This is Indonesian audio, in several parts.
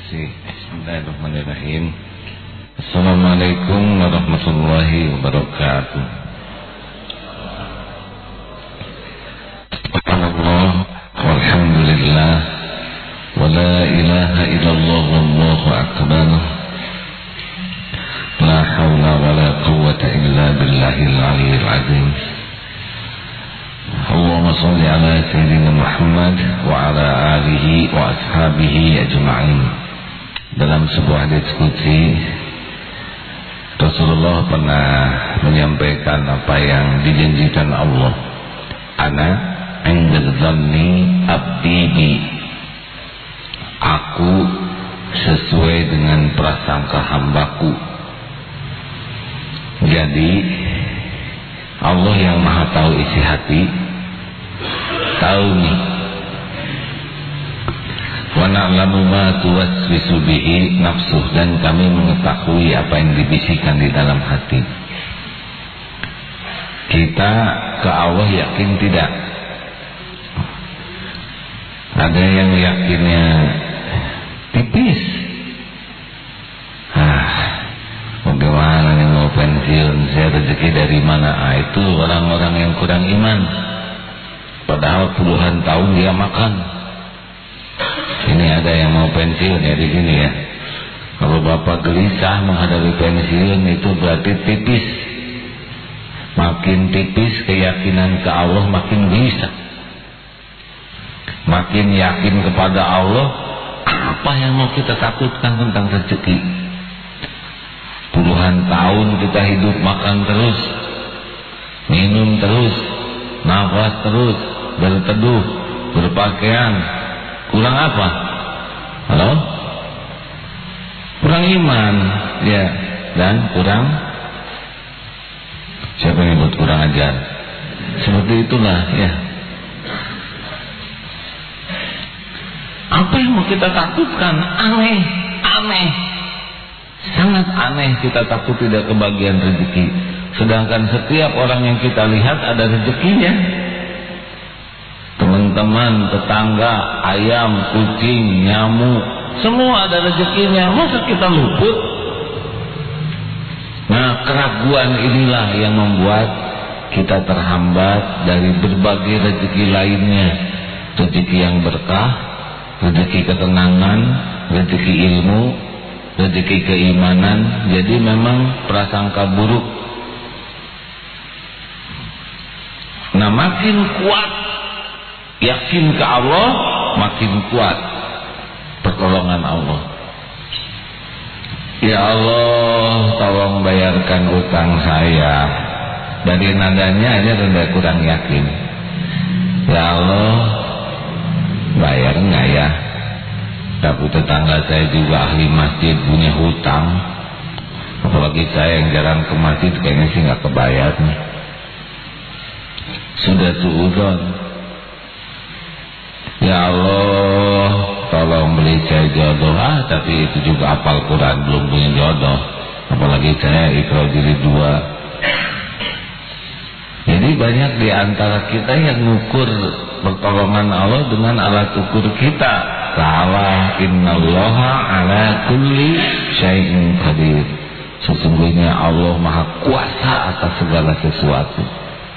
Bismillahirrahmanirrahim. Assalamualaikum warahmatullahi wabarakatuh. Subhanallah walhamdulillah wa la ilaha illallah wallahu akbar. La hawla wa la quwwata illa billahil aliyyil azim. Allahumma shalli ala sayyidina Muhammad wa ala alihi wa ashabihi ajma'in. Dalam sebuah diskusi, Rasulullah pernah menyampaikan apa yang dijanjikan Allah. Ana 'inda dzanni 'abdi bi. Aku sesuai dengan prasangka hambaku. Jadi Allah yang maha tahu isi hati, tahu nih. Wa na'lamu ma tuwaswisu bihi nafsuh, dan kami mengetahui apa yang dibisikkan di dalam hati. Kita ke Allah yakin tidak? Ada yang yakinnya tipis. Bagaimana nih mau pensiun, saya rezeki dari mana? Itu orang-orang yang kurang iman. Padahal puluhan tahun dia makan. Ini ada yang mau pensiun ya di sini ya. Kalau bapak gelisah menghadapi pensiun, itu berarti tipis. Makin tipis keyakinan ke Allah, makin gelisah. Makin yakin kepada Allah, apa yang mau kita takutkan tentang rezeki? Puluhan tahun kita hidup makan terus, minum terus, nafas terus, berteduh, berpakaian. Kurang apa? Halo? Kurang iman, ya. Dan kurang, siapa yang buat kurang ajar? Seperti itulah, ya. Apa yang mau kita takutkan? Aneh, sangat aneh kita takut tidak kebagian rezeki. Sedangkan setiap orang yang kita lihat ada rezekinya. Teman-teman, tetangga, ayam, kucing, nyamuk, semua ada rezekinya. Masa kita luput? Nah, keraguan inilah yang membuat kita terhambat dari berbagai rezeki lainnya. Rezeki yang berkah, rezeki ketenangan, rezeki ilmu, rezeki keimanan. Jadi memang prasangka buruk. Nah, makin kuat yakin ke Allah, makin kuat pertolongan Allah. Ya Allah, tolong bayarkan utang saya. Dari nadanya aja sudah kurang yakin. Ya Allah, bayar enggak ya? Tapi tetangga saya juga ahli masjid, punya hutang. Apalagi saya yang jarang ke masjid, kayaknya sih nggak kebayar nih. Sudah suudzon. Ya Allah, tolong beli saya jodoh. Tapi itu juga hafal Quran, belum punya jodoh. Apalagi saya ikhlas diri 2. Jadi banyak di antara kita yang ngukur pertolongan Allah dengan alat ukur kita. Salah. Innallaha ala kulli syai'in qadir. Sesungguhnya Allah maha kuasa atas segala sesuatu.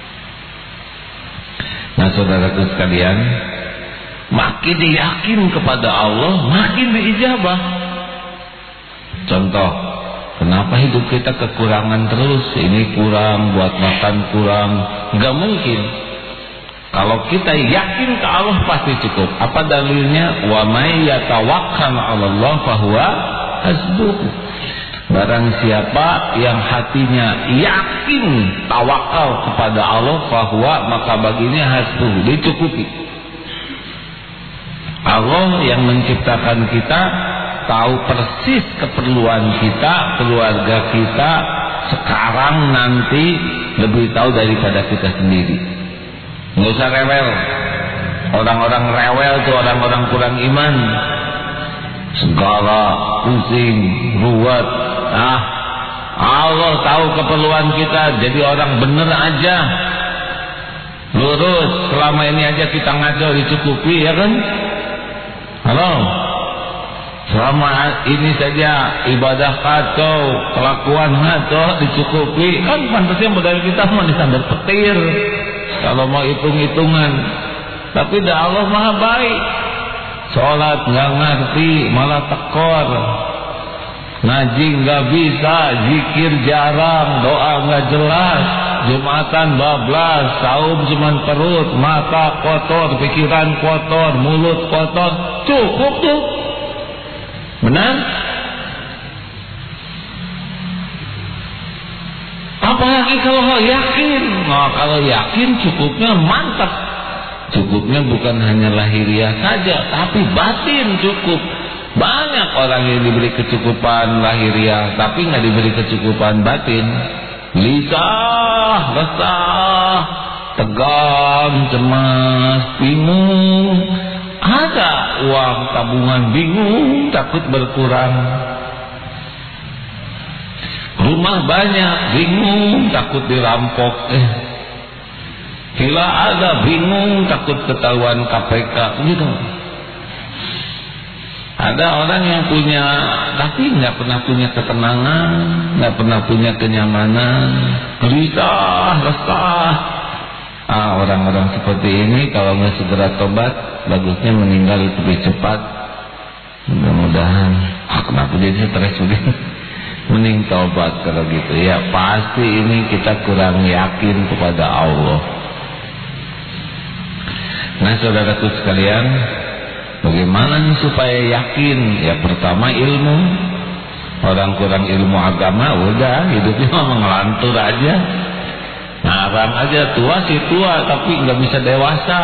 Nah, saudaraku sekalian, makin yakin kepada Allah, makin diijabah. Contoh, kenapa hidup kita kekurangan terus? Ini kurang, buat makan kurang. Enggak mungkin. Kalau kita yakin ke Allah pasti cukup. Apa dalilnya? Wa may yatawakkal 'ala Allah fahuwa hasbuh. Barang siapa yang hatinya yakin tawakal kepada Allah, fahuwa, maka baginya hasbuh, dicukupi. Allah yang menciptakan kita, tahu persis keperluan kita, keluarga kita, sekarang nanti lebih tahu daripada kita sendiri. Nggak usah rewel. Orang-orang rewel itu orang-orang kurang iman. Segala pusing, ruwet. Allah tahu keperluan kita, jadi orang bener aja, lurus. Selama ini aja kita ngaco, dicukupi, ya kan? Halo? selama ini saja ibadah kacau, kelakuan kacau, dicukupi. Kan pantasnya modal kita mau disandar petir kalau mau hitung-hitungan. Tapi dah Allah maha baik. Sholat nggak ngerti malah tekor, ngaji nggak bisa, zikir jarang, doa nggak jelas, Jumatan bablas, saum cuman perut, mata kotor, pikiran kotor, mulut kotor. Cukup tuh, benar? Apalagi kalau yakin. Nah, kalau yakin cukupnya mantap. Cukupnya bukan hanya lahiriah saja, tapi batin cukup. Banyak orang yang diberi kecukupan lahiriah, tapi nggak diberi kecukupan batin. Lisah, resah, tegang, cemas, bingung. Ada uang tabungan bingung, takut berkurang. Rumah banyak, bingung, takut dirampok. Villa ada, bingung, takut ketahuan KPK, gitu. Ada orang yang punya, tapi nggak pernah punya ketenangan, nggak pernah punya kenyamanan, gelisah, resah. Orang-orang seperti ini kalau nggak segera tobat, bagusnya meninggal lebih cepat. Mudah-mudahan. Kenapa jadi stres udah? Mending tobat kalau gitu. Ya pasti ini kita kurang yakin kepada Allah. Nah, saudaraku sekalian, bagaimana supaya yakin? Ya pertama ilmu. Orang kurang ilmu agama, udah hidupnya ngelantur aja, ngarang aja. Tua sih tua, tapi nggak bisa dewasa.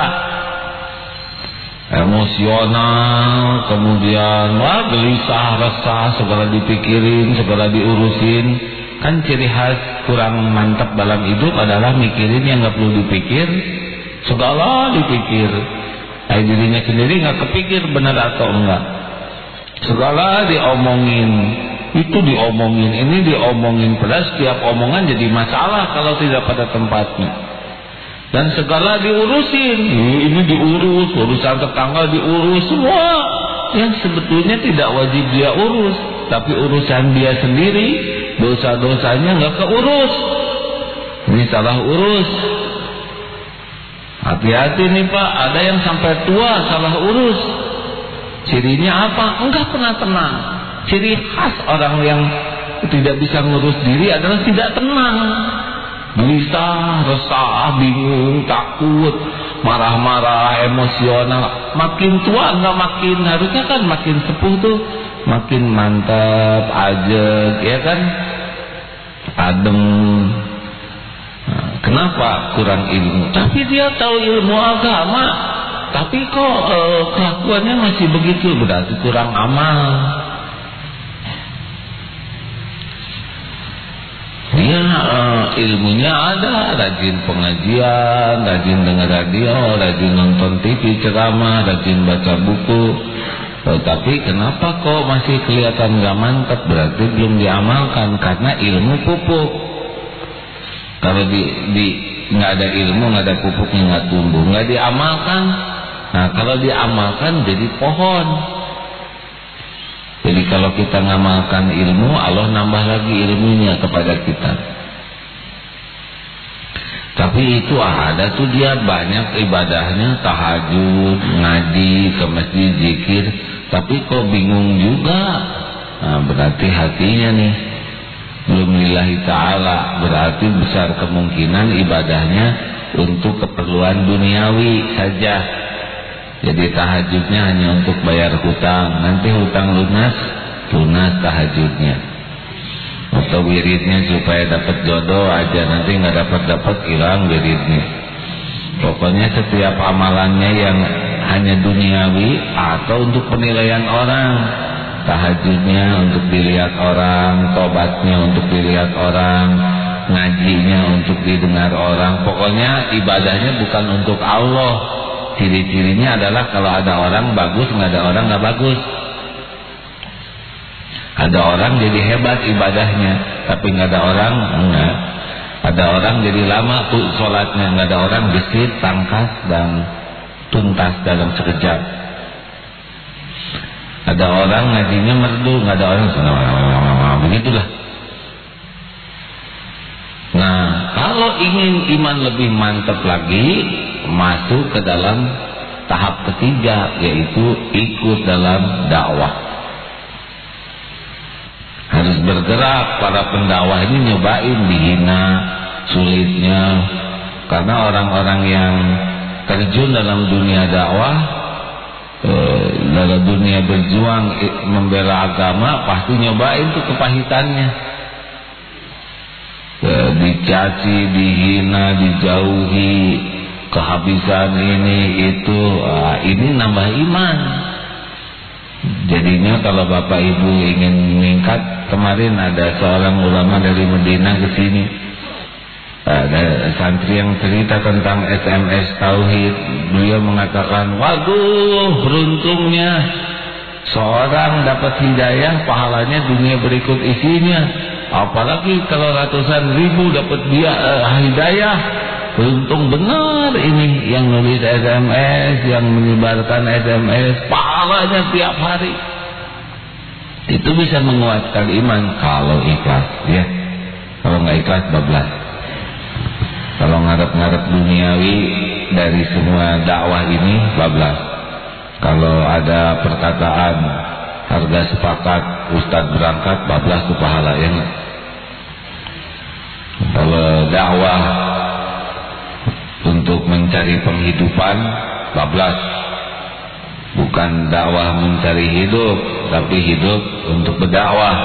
Emosional, kemudian gelisah, resah, segala dipikirin, segala diurusin. Kan ciri khas kurang mantap dalam hidup adalah mikirin yang nggak perlu dipikir, segala dipikir. Dirinya sendiri nggak kepikir benar atau enggak. Segala diomongin, itu diomongin, ini diomongin. Padahal setiap omongan jadi masalah kalau tidak pada tempatnya. Dan segala diurusin, ini diurus, urusan tetangga diurus, semua yang sebetulnya tidak wajib dia urus, tapi urusan dia sendiri, dosa-dosanya nggak keurus. Ini salah urus. Hati-hati nih Pak, ada yang sampai tua salah urus. Cirinya apa? Enggak pernah tenang. Ciri khas orang yang tidak bisa ngurus diri adalah tidak tenang. Gelisah, resah, bingung, takut, marah-marah, emosional. Makin tua enggak makin, harusnya kan makin sepuh tuh makin mantap, ajeg, ya kan? Adem. Kenapa? Kurang ilmu. Tapi dia tahu ilmu agama, tapi kok kelakuannya masih begitu, berarti kurang amal. Dia ilmunya ada, rajin pengajian, rajin dengar radio, rajin nonton TV ceramah, rajin baca buku. Tapi kenapa kok masih kelihatan gak mantap? Berarti belum diamalkan, karena ilmu pupuk. Kalau nggak ada ilmu, nggak ada pupuknya, nggak tumbuh, nggak diamalkan. Nah, kalau diamalkan jadi pohon. Jadi kalau kita ngamalkan ilmu, Allah nambah lagi ilmunya kepada kita. Tapi itu ada tuh dia banyak ibadahnya, tahajud, ngaji, ke masjid, zikir, tapi kok bingung juga. Nah, berarti hatinya nih belum lillahi ta'ala, berarti besar kemungkinan ibadahnya untuk keperluan duniawi saja. Jadi tahajudnya hanya untuk bayar hutang, nanti hutang lunas tahajudnya. Atau wiridnya supaya dapat jodoh aja, nanti nggak dapat hilang wiridnya. Pokoknya setiap amalannya yang hanya duniawi atau untuk penilaian orang. Tahajudnya untuk dilihat orang, tobatnya untuk dilihat orang, ngajinya untuk didengar orang. Pokoknya ibadahnya bukan untuk Allah. Ciri-cirinya adalah kalau ada orang bagus, nggak ada orang nggak bagus. Ada orang jadi hebat ibadahnya, tapi nggak ada orang enggak. Ada orang jadi lama tuh sholatnya, nggak ada orang gesit, tangkas dan tuntas dalam sekejap. Ada orang ngajinya merdu, nggak ada orang begitulah. Nah, kalau ingin iman lebih mantap lagi, masuk ke dalam tahap ketiga, yaitu ikut dalam dakwah. Harus bergerak. Para pendakwah ini nyobain, dihina, sulitnya. Karena orang-orang yang terjun dalam dunia dakwah, dalam dunia berjuang membela agama, pasti nyobain tuh kepahitannya. Dicaci, dihina, dijauhi, kehabisan ini itu, ini nambah iman. Jadinya kalau Bapak Ibu ingin meningkat, kemarin ada seorang ulama dari Medina ke sini, ada santri yang cerita tentang SMS Tauhid. Beliau mengatakan, waduh, beruntungnya seorang dapat hidayah, pahalanya dunia berikut isinya. Apalagi kalau ratusan ribu dapat dia hidayah, beruntung benar ini yang nulis SMS, yang menyebarkan SMS, pahalanya tiap hari. Itu bisa menguatkan iman kalau ikhlas, ya. Kalau nggak ikhlas, bablas. Kalau ngarep-ngarep duniawi dari semua dakwah ini, bablas. Kalau ada perkataan harga sepakat, ustadz berangkat, bablas tuh pahala, ya nggak? Kalau dakwah untuk mencari penghidupan, bablas. Bukan dakwah mencari hidup, tapi hidup untuk berdakwah.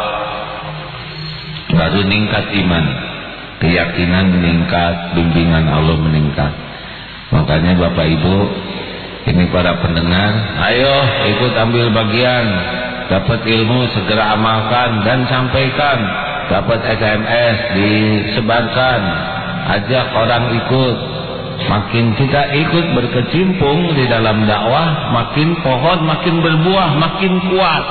Baru meningkat iman, keyakinan meningkat, bimbingan Allah meningkat. Makanya Bapak Ibu, ini para pendengar, ayo ikut ambil bagian. Dapat ilmu segera amalkan dan sampaikan. Dapat SMS disebarkan, ajak orang ikut. Makin kita ikut berkecimpung di dalam dakwah, makin pohon makin berbuah, makin kuat.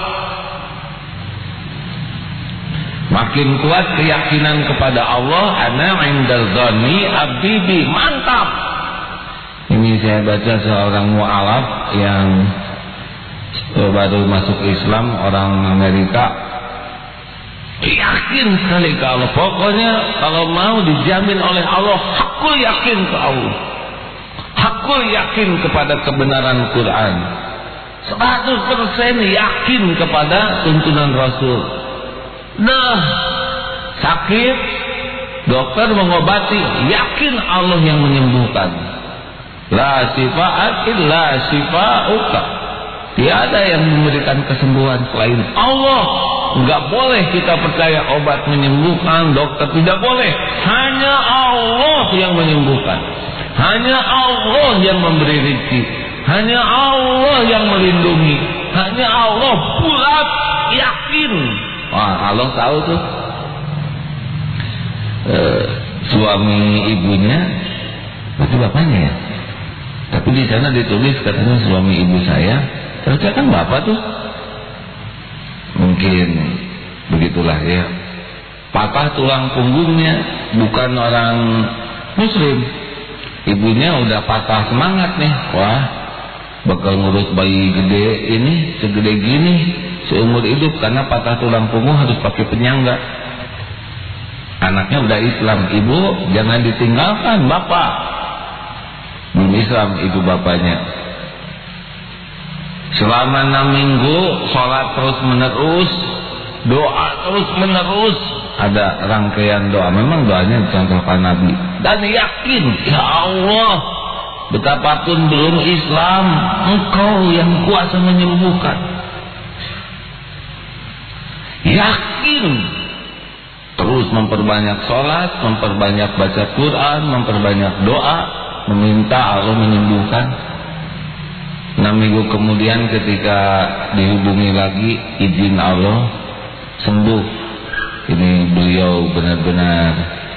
Makin kuat keyakinan kepada Allah. Ana indal dzanni abdi bi, mantap. Ini saya baca seorang mu'alaf yang baru masuk Islam, orang Amerika. Yakin sekali ke Allah. Pokoknya kalau mau dijamin oleh Allah, hakul yakin ke Allah, hakul yakin kepada kebenaran Quran, 100% yakin kepada tuntunan Rasul. Nah, sakit, dokter mengobati, yakin Allah yang menyembuhkan. La sifa'at illa sifa'uka. Tiada yang memberikan kesembuhan selain Allah. Enggak boleh kita percaya obat menyembuhkan, dokter tidak boleh. Hanya Allah yang menyembuhkan. Hanya Allah yang memberi rezeki. Hanya Allah yang melindungi. Hanya Allah, bulat yakin. Wah, Allah tahu tuh. Suami ibunya, berarti bapaknya ya. Tapi di sana ditulis katanya suami ibu saya. Terusnya kan bapak tuh. Mungkin begitulah ya. Patah tulang punggungnya, bukan orang muslim. Ibunya udah patah semangat nih. Wah, bakal ngurus bayi gede ini, segede gini, seumur hidup. Karena patah tulang punggung harus pakai penyangga. Anaknya udah Islam. Ibu jangan ditinggalkan bapak. Belum Islam ibu bapaknya. Selama 6 minggu sholat terus menerus, doa terus menerus. Ada rangkaian doa, memang doanya dicontohkan Nabi. Dan yakin, ya Allah, betapapun belum Islam, Engkau yang kuasa menyembuhkan. Yakin. Terus memperbanyak sholat, memperbanyak baca Quran, memperbanyak doa, meminta Allah menyembuhkan. 6 minggu kemudian ketika dihubungi lagi, izin Allah, sembuh. Ini beliau benar-benar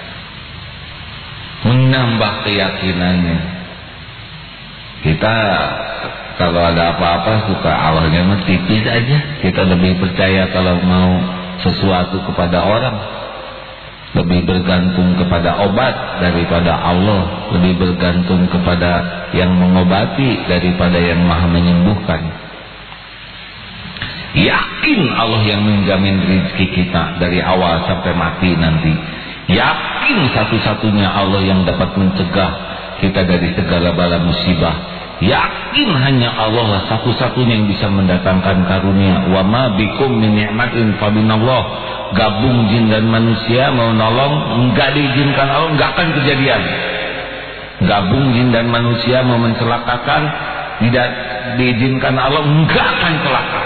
menambah keyakinannya. Kita kalau ada apa-apa suka awalnya tipis aja. Kita lebih percaya kalau mau sesuatu kepada orang, lebih bergantung kepada obat daripada Allah, lebih bergantung kepada yang mengobati daripada yang maha menyembuhkan. Yakin Allah yang menjamin rezeki kita dari awal sampai mati nanti. Yakin satu-satunya Allah yang dapat mencegah kita dari segala bala musibah. Yakin hanya Allah lah satu-satunya yang bisa mendatangkan karunia. Wa ma bikum min ni'matin fa minallah. Gabung jin dan manusia mau nolong, enggak diizinkan Allah, enggak akan kejadian. Gabung jin dan manusia mau mencelakakan, tidak diizinkan Allah, enggak akan celaka.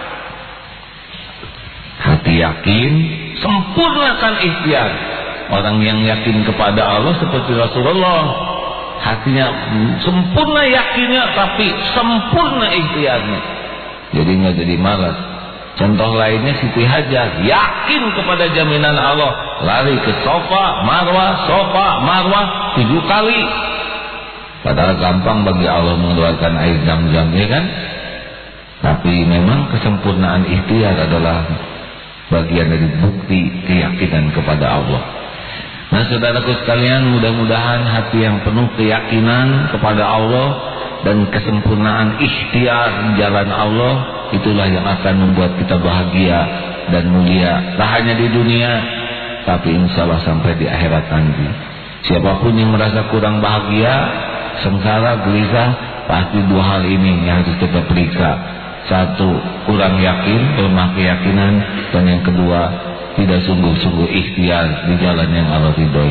Hati yakin, sempurnakan ikhtiar. Orang yang yakin kepada Allah seperti Rasulullah, hatinya sempurna yakinnya, tapi sempurna ikhtiarnya. Jadi nggak jadi malas. Contoh lainnya Siti Hajar, yakin kepada jaminan Allah, lari ke Safa Marwah 7 kali. Padahal gampang bagi Allah mengeluarkan air Zam-Zam, ya kan? Tapi memang kesempurnaan ikhtiar adalah bagian dari bukti keyakinan kepada Allah. Nah, saudaraku sekalian, mudah-mudahan hati yang penuh keyakinan kepada Allah dan kesempurnaan ikhtiar jalan Allah, itulah yang akan membuat kita bahagia dan mulia, tak hanya di dunia, tapi insya Allah sampai di akhirat nanti. Siapapun yang merasa kurang bahagia, sengsara, gelisah, pasti 2 hal ini yang harus kita periksa. 1, kurang yakin, lemah keyakinan, dan yang kedua, tidak sungguh-sungguh ikhtiar di jalan yang Allah ridhoi.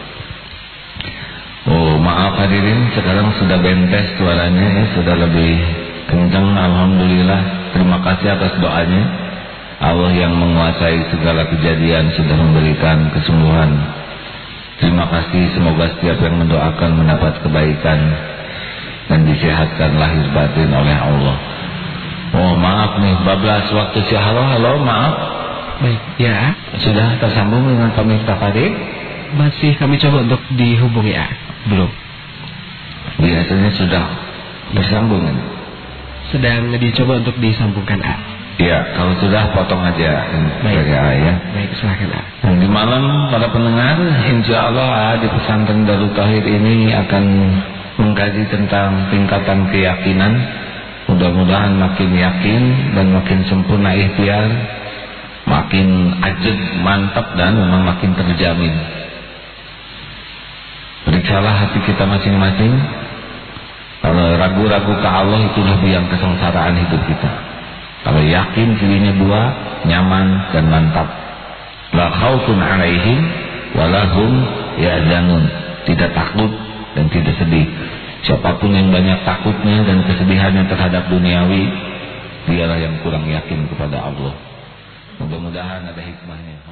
Oh, maaf hadirin, sekarang sudah bentes suaranya ya, sudah lebih kencang. Alhamdulillah, terima kasih atas doanya. Allah yang menguasai segala kejadian sudah memberikan kesembuhan. Terima kasih, semoga setiap yang mendoakan mendapat kebaikan dan disehatkan lahir batin oleh Allah. Oh maaf nih, bablas waktu sih. Halo, maaf. Baik, ya. Sudah tersambung dengan pemirsa Fadil? Masih kami coba untuk dihubungi ya. Belum. Biasanya sudah bersambung kan? Sedang dicoba untuk disambungkan A. Ya, kalau sudah potong aja. Baik, A, ya. Baik, silakan A. Dan di malam para pendengar, insya Allah di pesantren Darut Tauhid ini akan mengkaji tentang tingkatan keyakinan. Mudah-mudahan makin yakin dan makin sempurna ikhtiar, makin ajeg, mantap, dan memang makin terjamin. Periksalah hati kita masing-masing. Kalau ragu-ragu ke Allah, itulah biang kesengsaraan hidup kita. Kalau yakin dirinya 2, nyaman dan mantap. La khaufun 'alaihim wa lahum yahzanun. Tidak takut dan tidak sedih. Siapapun yang banyak takutnya dan kesedihannya terhadap duniawi, dialah yang kurang yakin kepada Allah. Mudah-mudahan ada hikmahnya.